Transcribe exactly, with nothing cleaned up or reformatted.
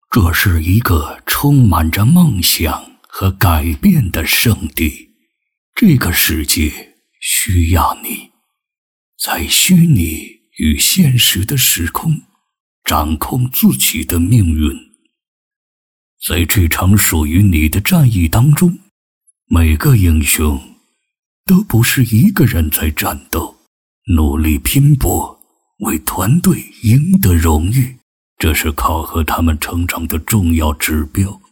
这是一个充满着梦想和改变的圣地，这个世界需要你，在虚拟与现实的时空掌控自己的命运。在这场属于你的战役当中，每个英雄都不是一个人在战斗，努力拼搏，为团队赢得荣誉，这是考核他们成长的重要指标。